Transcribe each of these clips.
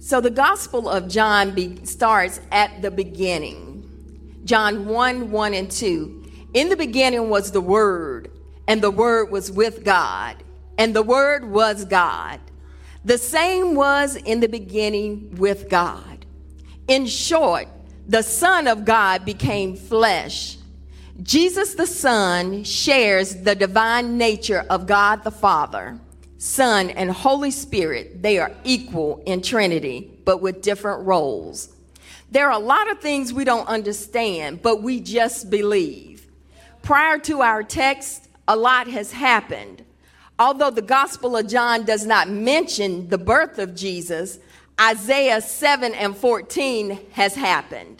So the Gospel of John starts at the beginning. John 1 and 2. In the beginning was the Word, and the Word was with God, and the Word was God. The same was in the beginning with God. In short, the Son of God became flesh. Jesus the Son shares the divine nature of God the Father. Son and Holy Spirit, they are equal in Trinity, but with different roles. There are a lot of things we don't understand, but we just believe. Prior to our text, a lot has happened. Although the Gospel of John does not mention the birth of Jesus, Isaiah 7 and 14 has happened.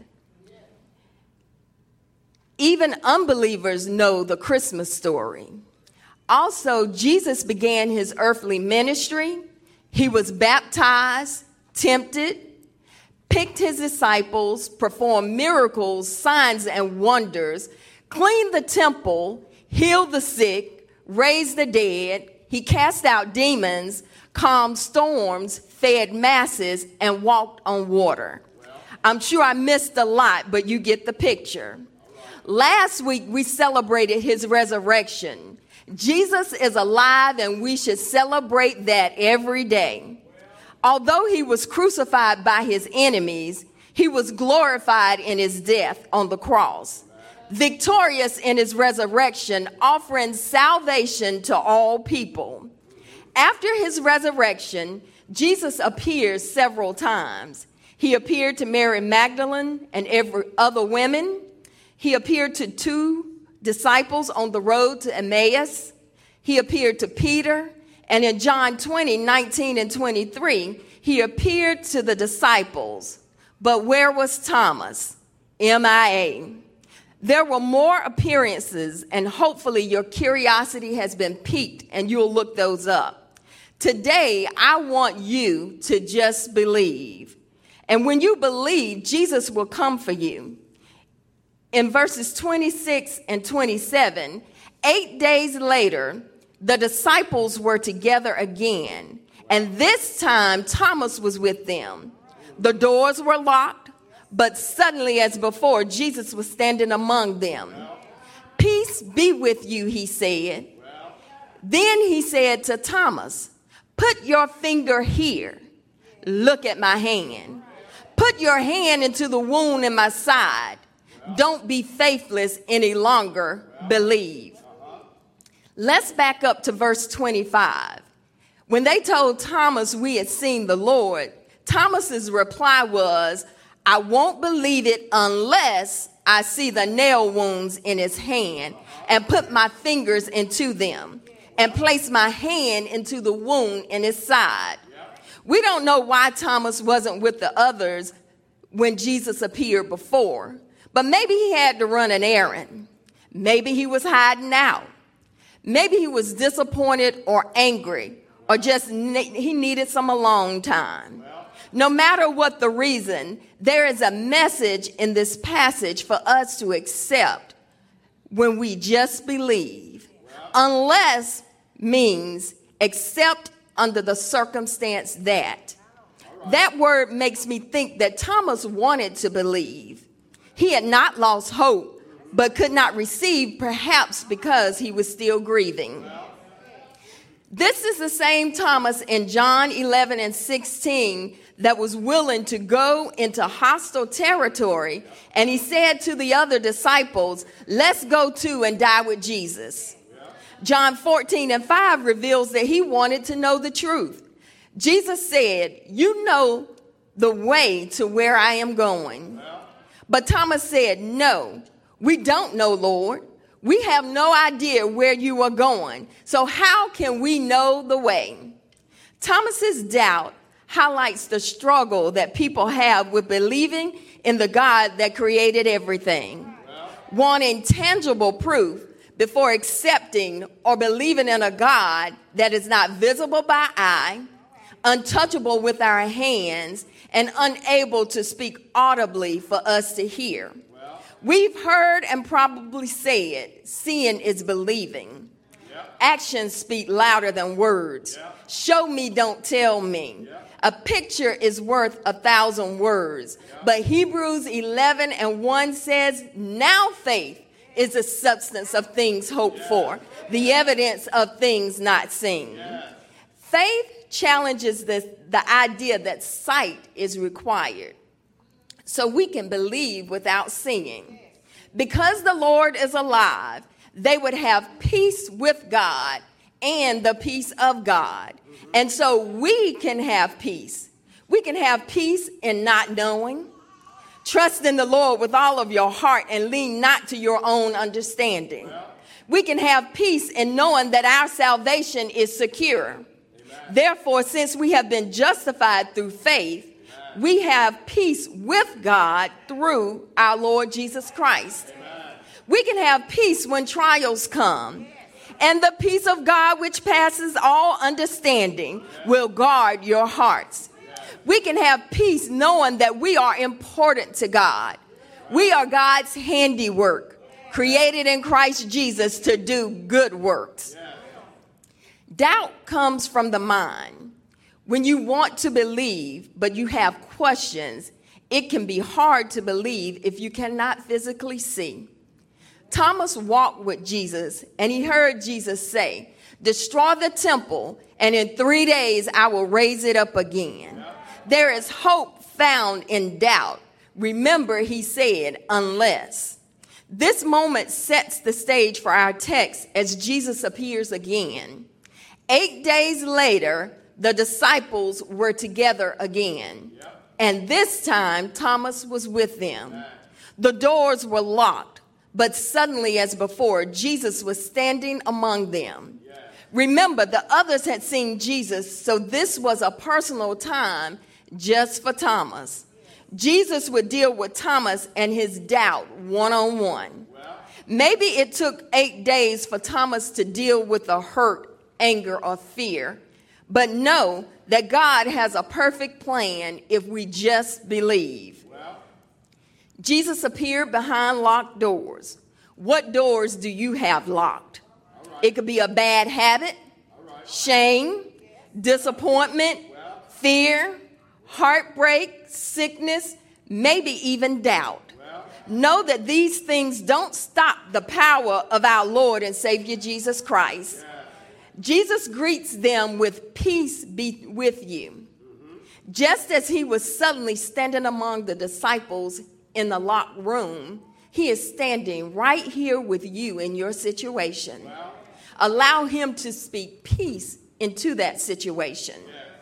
Even unbelievers know the Christmas story. Also, Jesus began his earthly ministry. He was baptized, tempted, picked his disciples, performed miracles, signs, and wonders, cleaned the temple, healed the sick, raised the dead. He cast out demons, calmed storms, fed masses, and walked on water. I'm sure I missed a lot, but you get the picture. Last week, we celebrated his resurrection. Jesus is alive, and we should celebrate that every day. Although he was crucified by his enemies, he was glorified in his death on the cross, victorious in his resurrection, offering salvation to all people. After his resurrection, Jesus appears several times. He appeared to Mary Magdalene and every other women. He appeared to 2 disciples on the road to Emmaus. He appeared to Peter. And in John 20, 19 and 23, he appeared to the disciples. But where was Thomas? MIA. There were more appearances, and hopefully your curiosity has been piqued and you'll look those up. Today, I want you to just believe. And when you believe, Jesus will come for you. In verses 26 and 27, 8 days later, the disciples were together again, and this time Thomas was with them. The doors were locked, but suddenly, as before, Jesus was standing among them. Peace be with you, he said. Then he said to Thomas, put your finger here. Look at my hand. Put your hand into the wound in my side. Don't be faithless any longer, believe. Let's back up to verse 25. When they told Thomas we had seen the Lord, Thomas's reply was, I won't believe it unless I see the nail wounds in his hand and put my fingers into them and place my hand into the wound in his side. We don't know why Thomas wasn't with the others when Jesus appeared before. But maybe he had to run an errand. Maybe he was hiding out. Maybe he was disappointed or angry, or just he needed some alone time. No matter what the reason, there is a message in this passage for us to accept when we just believe. Unless means accept under the circumstance that. That word makes me think that Thomas wanted to believe. He had not lost hope, but could not receive, perhaps because he was still grieving. This is the same Thomas in John 11 and 16 that was willing to go into hostile territory. And he said to the other disciples, let's go to and die with Jesus. John 14 and 5 reveals that he wanted to know the truth. Jesus said, you know the way to where I am going. But Thomas said, no, we don't know, Lord. We have no idea where you are going. So how can we know the way? Thomas's doubt highlights the struggle that people have with believing in the God that created everything. Wanting tangible proof before accepting or believing in a God that is not visible by eye, untouchable with our hands, and unable to speak audibly for us to hear. We've heard and probably said, seeing is believing. Actions speak louder than words. Show me, don't tell me. A picture is worth 1,000 words. But Hebrews 11:1 says, now faith is the substance of things hoped for, the evidence of things not seen. Faith challenges the idea that sight is required so we can believe without seeing. Because the Lord is alive, they would have peace with God and the peace of God. And so we can have peace. We can have peace in not knowing. Trust in the Lord with all of your heart and lean not to your own understanding. We can have peace in knowing that our salvation is secure. Therefore, since we have been justified through faith, we have peace with God through our Lord Jesus Christ. We can have peace when trials come. And the peace of God, which passes all understanding, will guard your hearts. We can have peace knowing that we are important to God. We are God's handiwork, created in Christ Jesus to do good works. Doubt comes from the mind. When you want to believe, but you have questions, it can be hard to believe if you cannot physically see. Thomas walked with Jesus, and he heard Jesus say, destroy the temple, and in 3 days I will raise it up again. There is hope found in doubt. Remember, he said, unless. This moment sets the stage for our text as Jesus appears again. 8 days later, the disciples were together again. And this time, Thomas was with them. The doors were locked. But suddenly, as before, Jesus was standing among them. Remember, the others had seen Jesus, so this was a personal time just for Thomas. Jesus would deal with Thomas and his doubt one-on-one. Maybe it took 8 days for Thomas to deal with the hurt, anger, or fear. But know that God has a perfect plan if we just believe. Jesus appeared behind locked doors. What doors do you have locked? It could be a bad habit, shame, disappointment, fear, heartbreak, sickness, maybe even doubt. Know that these things don't stop the power of our Lord and Savior Jesus Christ. Jesus greets them with peace be with you. Just as he was suddenly standing among the disciples in the locked room, he is standing right here with you in your situation. Allow him to speak peace into that situation.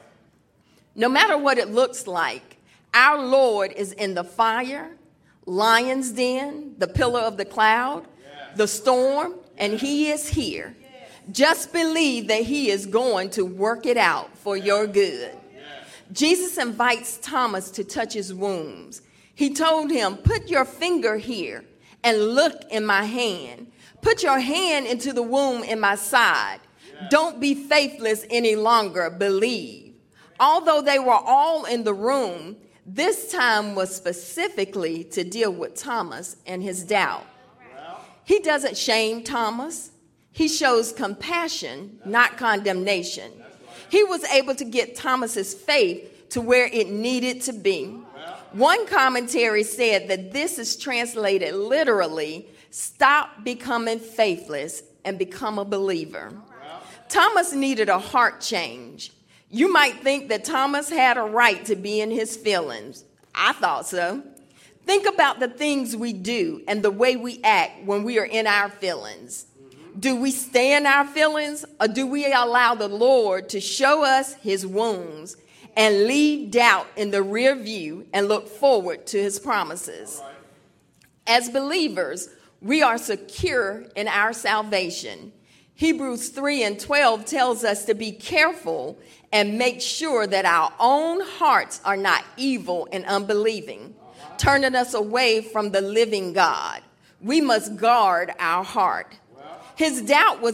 No matter what it looks like, our Lord is in the fire, lion's den, the pillar of the cloud, the storm, and he is here. Just believe that he is going to work it out for your good. Jesus invites Thomas to touch his wounds. He told him, put your finger here and look in my hand. Put your hand into the wound in my side. Don't be faithless any longer. Believe. Although they were all in the room, this time was specifically to deal with Thomas and his doubt. He doesn't shame Thomas. He shows compassion, not condemnation. He was able to get Thomas's faith to where it needed to be. One commentary said that this is translated literally, stop becoming faithless and become a believer. Thomas needed a heart change. You might think that Thomas had a right to be in his feelings. I thought so. Think about the things we do and the way we act when we are in our feelings. Do we stay in our feelings, or do we allow the Lord to show us his wounds and leave doubt in the rear view and look forward to his promises? As believers, we are secure in our salvation. Hebrews 3:12 tells us to be careful and make sure that our own hearts are not evil and unbelieving, turning us away from the living God. We must guard our heart. His doubt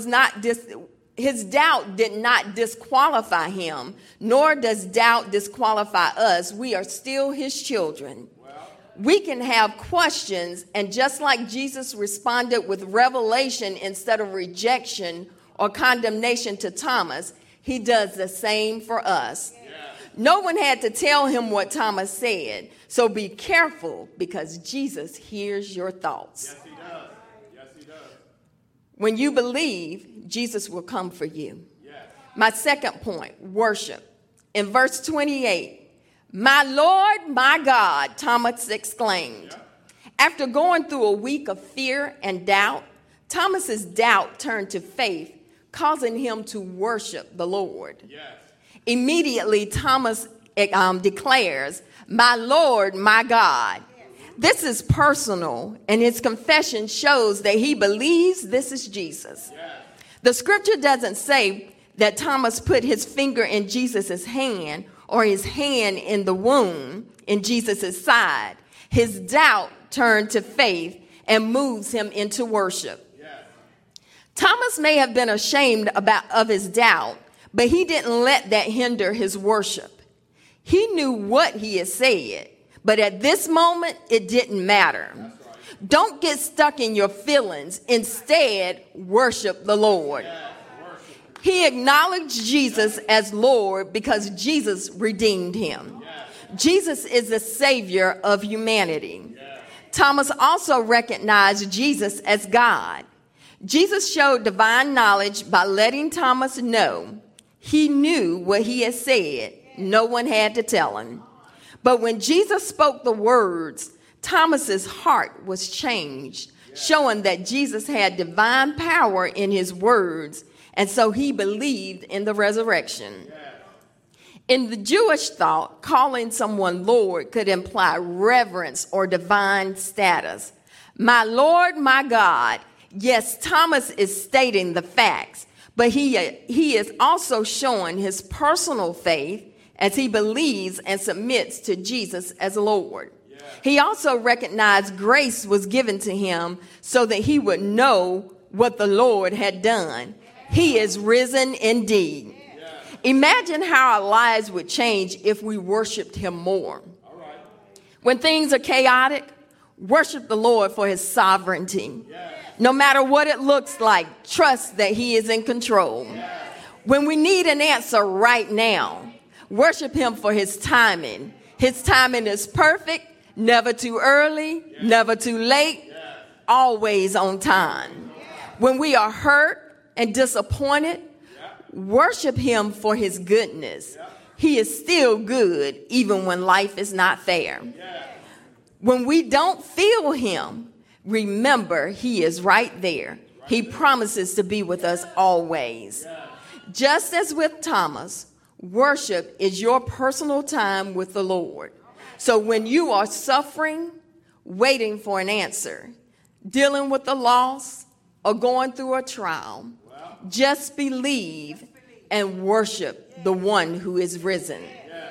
did not disqualify him, nor does doubt disqualify us. We are still his children. We can have questions, and just like Jesus responded with revelation instead of rejection or condemnation to Thomas, he does the same for us. No one had to tell him what Thomas said. So be careful, because Jesus hears your thoughts. Yes, he does. Yes, he does. When you believe, Jesus will come for you. Yes. My second point, worship. In verse 28, my Lord, my God, Thomas exclaimed. Yeah. After going through a week of fear and doubt, Thomas's doubt turned to faith, causing him to worship the Lord. Yes. Immediately, Thomas declares, my Lord, my God. This is personal, and his confession shows that he believes this is Jesus. Yes. The scripture doesn't say that Thomas put his finger in Jesus' hand or his hand in the wound in Jesus' side. His doubt turned to faith and moves him into worship. Yes. Thomas may have been ashamed of his doubt, but he didn't let that hinder his worship. He knew what he had said, but at this moment, it didn't matter. Right. Don't get stuck in your feelings. Instead, worship the Lord. Yes. Worship. He acknowledged Jesus as Lord because Jesus redeemed him. Yes. Jesus is the Savior of humanity. Yes. Thomas also recognized Jesus as God. Jesus showed divine knowledge by letting Thomas know he knew what he had said. No one had to tell him. But when Jesus spoke the words, Thomas's heart was changed, showing that Jesus had divine power in his words, and so he believed in the resurrection. In the Jewish thought, calling someone Lord could imply reverence or divine status. My Lord, my God. Yes, Thomas is stating the facts, but he is also showing his personal faith as he believes and submits to Jesus as Lord. Yeah. He also recognized grace was given to him so that he would know what the Lord had done. He is risen indeed. Yeah. Imagine how our lives would change if we worshiped him more. All right. When things are chaotic, worship the Lord for his sovereignty. Yeah. No matter what it looks like, trust that he is in control. Yeah. When we need an answer right now, worship him for his timing. His timing is perfect, never too early, never too late, always on time. When we are hurt and disappointed, worship him for his goodness. He is still good even when life is not fair. When we don't feel him, remember he is right there. He promises to be with us always. Just as with Thomas, worship is your personal time with the Lord. So when you are suffering, waiting for an answer, dealing with a loss, or going through a trial, just believe and worship the one who is risen.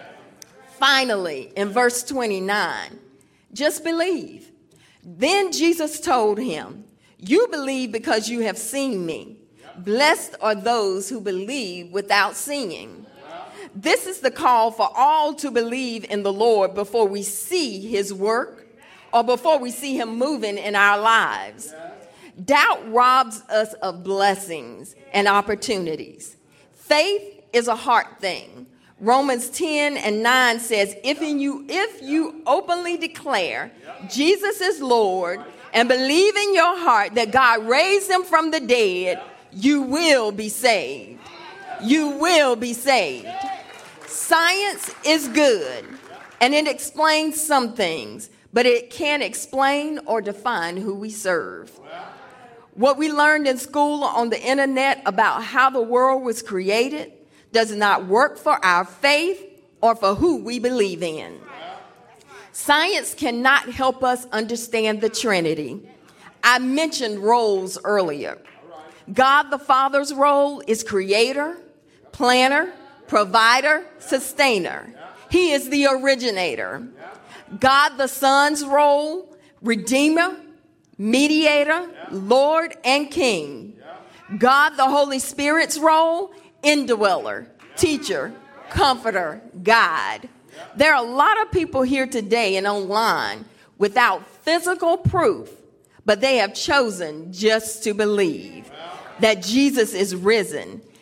Finally, in verse 29, just believe. Then Jesus told him, you believe because you have seen me. Blessed are those who believe without seeing. This is the call for all to believe in the Lord before we see his work or before we see him moving in our lives. Doubt robs us of blessings and opportunities. Faith is a heart thing. Romans 10:9 says, if you openly declare Jesus is Lord and believe in your heart that God raised him from the dead, you will be saved. You will be saved. Science is good, and it explains some things, but it can't explain or define who we serve. What we learned in school on the internet about how the world was created does not work for our faith or for who we believe in. Science cannot help us understand the Trinity. I mentioned roles earlier. God the Father's role is creator, planner, provider, sustainer. He is the originator. God the Son's role, redeemer, mediator, Lord, and King. God the Holy Spirit's role, indweller, teacher, comforter, guide. There are a lot of people here today and online without physical proof, but they have chosen just to believe that Jesus is risen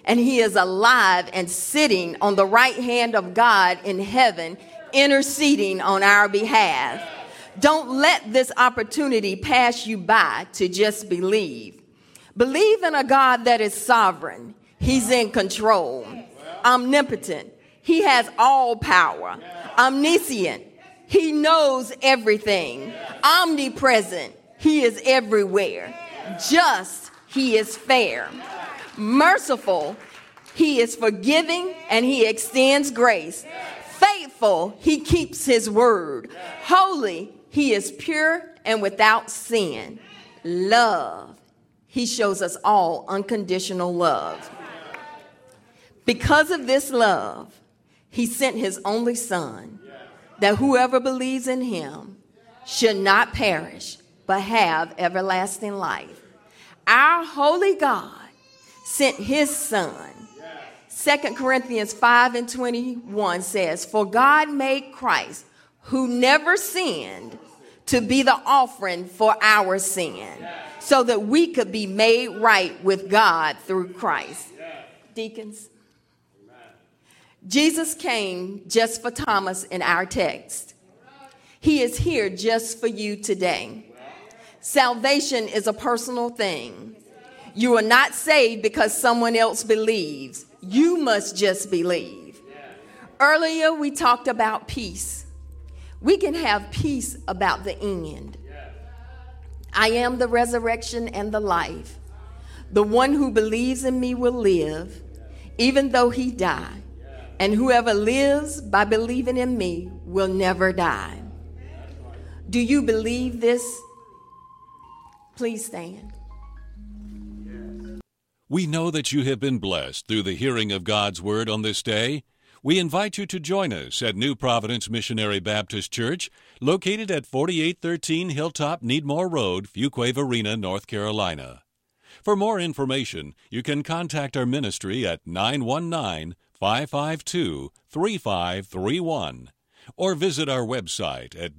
and he is alive and sitting on the right hand of God in heaven, interceding on our behalf. Don't let this opportunity pass you by to just believe. Believe in a God that is sovereign. He's in control, omnipotent. He has all power, omniscient. He knows everything, omnipresent. He is everywhere. Just, he is fair. Merciful, he is forgiving and he extends grace. Faithful, he keeps his word. Holy, he is pure and without sin. Love, he shows us all unconditional love. Because of this love, he sent his only son, that whoever believes in him should not perish, but have everlasting life. Our holy God sent his son. 2 Corinthians 5:21 says, for God made Christ, who never sinned, to be the offering for our sin, so that we could be made right with God through Christ. Deacons, Jesus came just for Thomas in our text. He is here just for you today. Salvation is a personal thing. You are not saved because someone else believes. You must just believe. Earlier, we talked about peace. We can have peace about the end. I am the resurrection and the life. The one who believes in me will live, even though he die. And whoever lives by believing in me will never die. Do you believe this? Please stand. We know that you have been blessed through the hearing of God's Word on this day. We invite you to join us at New Providence Missionary Baptist Church, located at 4813 Hilltop Needmore Road, Fuquay-Varina, North Carolina. For more information, you can contact our ministry at 919-552-3531 or visit our website at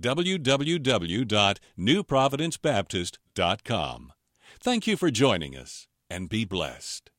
www.newprovidencebaptist.com. Thank you for joining us, and be blessed.